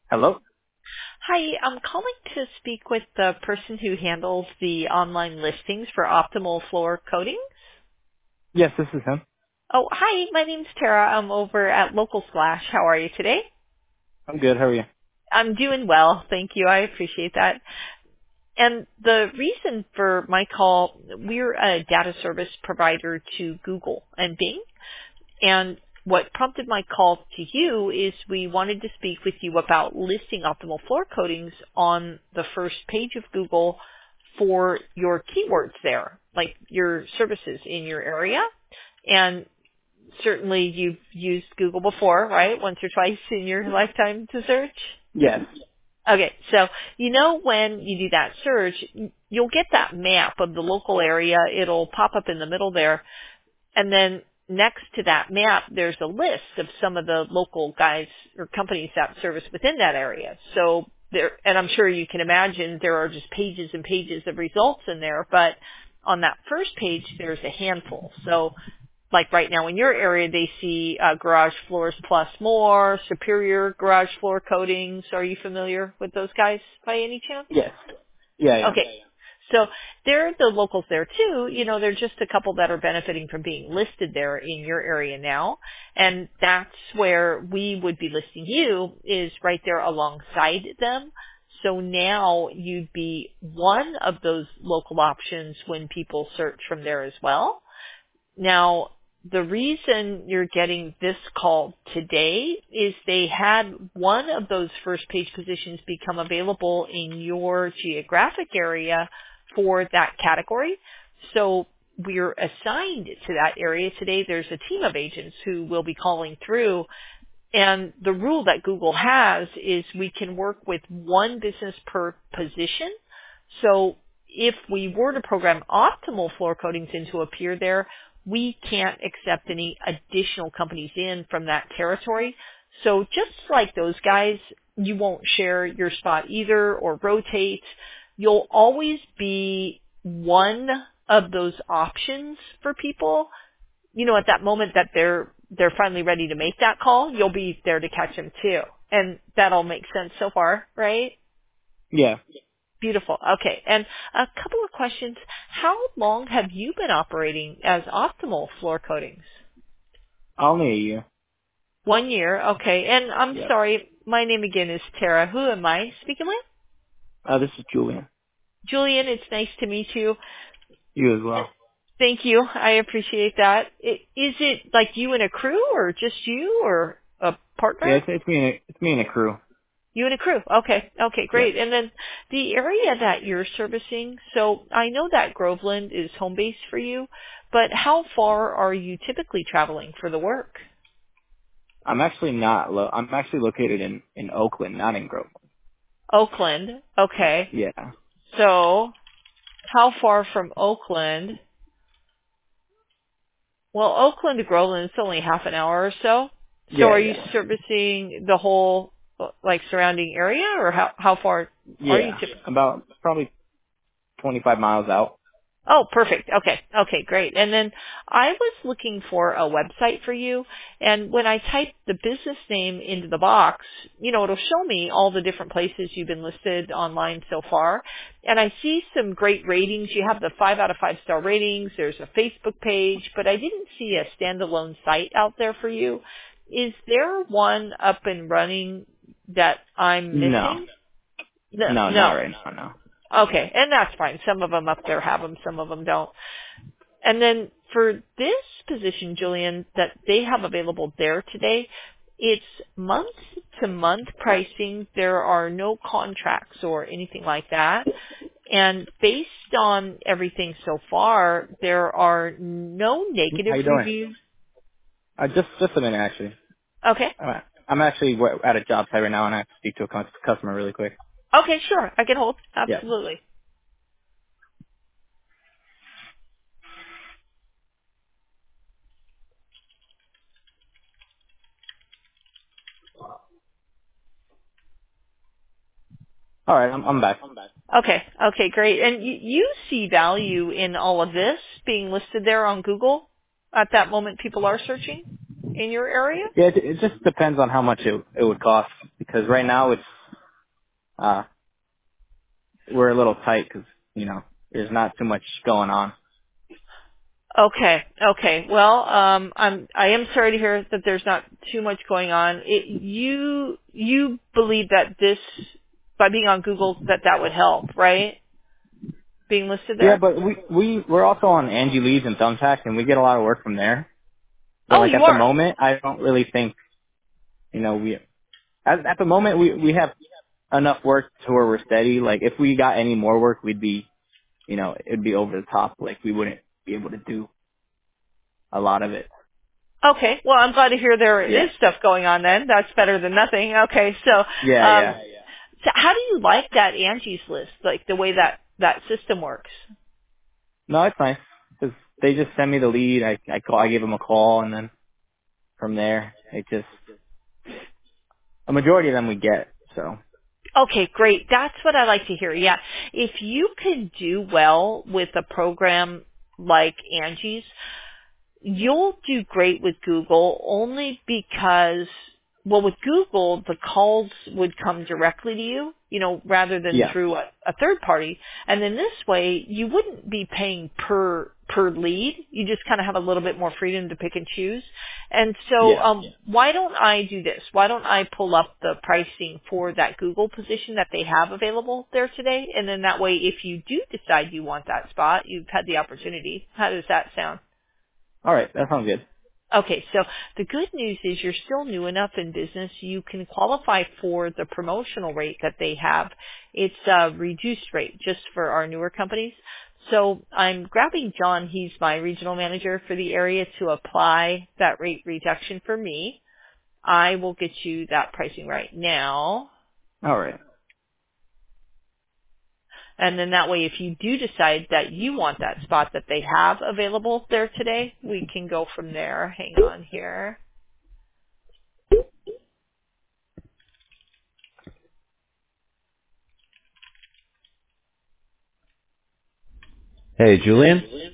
Hello? Hi, I'm calling to speak with the person who handles the online listings for Optimal Floor Coatings. Yes, this is him. Oh, hi, my name's Tara. I'm over at Local Splash. How are you today? I'm good. How are you? I'm doing well, thank you. I appreciate that. And the reason for my call, we're a data service provider to Google and Bing. And what prompted my call to you is we wanted to speak with you about listing optimal floor coatings on the first page of Google for your keywords there, like your services in your area. And certainly you've used Google before, right? Once or twice in your lifetime to search. Yes. Okay, so when you do that search, you'll get that map of the local area. It'll pop up in the middle there. And then next to that map, there's a list of some of the local guys or companies that service within that area. So there, and I'm sure you can imagine there are just pages and pages of results in there, but on that first page, there's a handful. So like right now in your area, they see Garage Floors Plus More, Superior Garage Floor Coatings. Are you familiar with those guys by any chance? Yes. Yeah, yeah. Okay. So they're the locals there too. They're just a couple that are benefiting from being listed there in your area now. And that's where we would be listing you is right there alongside them. So now you'd be one of those local options when people search from there as well. Now, the reason you're getting this call today is they had one of those first page positions become available in your geographic area for that category. So we're assigned to that area today. There's a team of agents who will be calling through. And the rule that Google has is we can work with one business per position. So if we were to program optimal floor coatings into appear there, we can't accept any additional companies in from that territory. So just like those guys, you won't share your spot either or rotate. You'll always be one of those options for people. At that moment that they're finally ready to make that call, you'll be there to catch them too. And that all makes sense so far, right? Yeah. Beautiful. Okay. And a couple of questions. How long have you been operating as Optimal Floor Coatings? Only a year. 1 year. Okay. And I'm Yep. sorry, my name again is Tara. Who am I speaking with? This is Julian. Julian, it's nice to meet you. You as well. Thank you. I appreciate that. Is it like you and a crew or just you or a Yeah, partner? it's me and a crew. You and a crew. Okay. Okay, Yep. great. And then the area that you're servicing, so I know that Groveland is home base for you, but how far are you typically traveling for the work? I'm actually located in Oakland, not in Groveland. Oakland. Okay. Yeah. So how far from Oakland? Well, Oakland to Groveland is only half an hour or so. So Yeah, are you yeah. servicing the whole like surrounding area or how far are you Yeah. typically? About probably 25 miles out. Oh, perfect. Okay. Okay, great. And then I was looking for a website for you, and when I type the business name into the box, it'll show me all the different places you've been listed online so far. And I see some great ratings. You have the 5 out of 5 star ratings. There's a Facebook page, but I didn't see a standalone site out there for you. Is there one up and running that I'm No. missing? No. No, not No. right now, no. Okay, and that's fine. Some of them up there have them, some of them don't. And then for this position, Julian, that they have available there today, it's month-to-month pricing. There are no contracts or anything like that. And based on everything so far, there are no How negative you doing? reviews. Just a minute, actually. Okay. I'm actually at a job site right now, and I have to speak to a customer really quick. Okay, sure. I can hold. Yeah. Absolutely. All right, I'm back. Okay. Okay, great. And you see value in all of this being listed there on Google at that moment people are searching in your area? Yeah, it just depends on how much it would cost, because right now uh, we're a little tight because, there's not too much going on. Okay. Okay. Well, I am sorry to hear that there's not too much going on. You believe that this, by being on Google, that would help, right? Being listed Yeah, there? but we're also on Angie Leads and Thumbtack, and we get a lot of work from there. So Oh, like you at the are. moment, I don't really think, at the moment we have enough work to where we're steady. Like if we got any more work, we'd be, it'd be over the top. Like we wouldn't be able to do a lot of it. Okay. Well, I'm glad to hear there Yeah. is stuff going on then. That's better than nothing. Okay. So, Yeah, yeah. so how do you like that Angie's list, like the way that system works? No, it's nice because they just send me the lead. I give them a call, and then from there, a majority of them we get. So Okay, great. That's what I like to hear. Yeah. If you can do well with a program like Angie's, you'll do great with Google only because, well, with Google, the calls would come directly to you, rather than yeah, through a third party. And then this way, you wouldn't be paying per lead. You just kind of have a little bit more freedom to pick and choose. And so, yeah. why don't I do this? Why don't I pull up the pricing for that Google position that they have available there today? And then that way, if you do decide you want that spot, you've had the opportunity. How does that sound? All right, that sounds good. Okay, so the good news is you're still new enough in business. You can qualify for the promotional rate that they have. It's a reduced rate just for our newer companies. So I'm grabbing John. He's my regional manager for the area to apply that rate reduction for me. I will get you that pricing right now. All right. And then that way, if you do decide that you want that spot that they have available there today, we can go from there. Hang on here. Hey, Julian?